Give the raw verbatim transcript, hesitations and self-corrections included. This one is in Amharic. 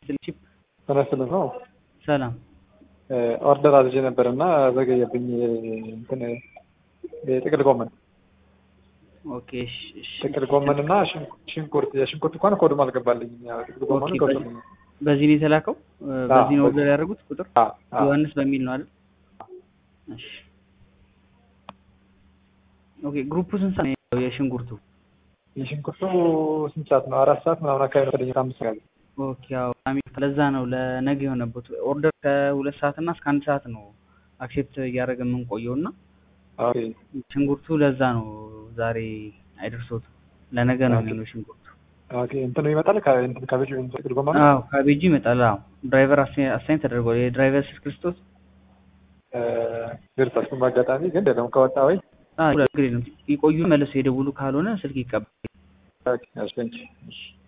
ስልቺፕ ተነስተን ነው ሰላም ኦርደር አድርጌ ነበርና ዘገየብኝ እንትን የጥቅል ጎመን ኦኬ እሺ ጥቅል ጎመንና ሽንኩርት የሽንኩርት እንኳን ኮድም አልገባልኝ ያው ጥቅል ጎመን ኮድም በዚህ ነው የተላከው በዚህ ነው ኦርደር ያደረጉት ቁጥር ዮሐንስ በሚል ነው አይደል እሺ ኦኬ ግሩፑ ስንት ሰዓት ነው የሽንኩርቱ የሽንኩርቱ ስንት ሰዓት ነው አራት ሰዓት ምናምን አካባቢ ነው ተደኝ አምስት ሰዓት ኦኬ አዎ ለዛ ነው ለነገ የሆነበት ኦርደር ከሁለት ሰዓት እና እስከ አንድ ሰዓት ነው አክሴፕት እያደረገ የምንቆየውና ኦኬ ሽንኩርቱ ለዛ ነው ዛሬ አይደርሶት ለነገ ነው የሚሆነው ሽንኩርቱ ኦኬ እንትን ይመጣል ከእንትን ካቤጅ እንትን ጎመን አዎ ካቤጅ ይመጣል አዎ ድራይቨር አሳይን ተደርጓል የድራይቨር ስልክ ክርስቶስ ግርታስ በአጋጣሚ ግን ደግሞ ከወጣ ወይ አዎ ግሬ ነው ይቆዩ መልሰው የደውሉ ካልሆነ ስልክ ይቀበል ኦኬ አስፈንጭ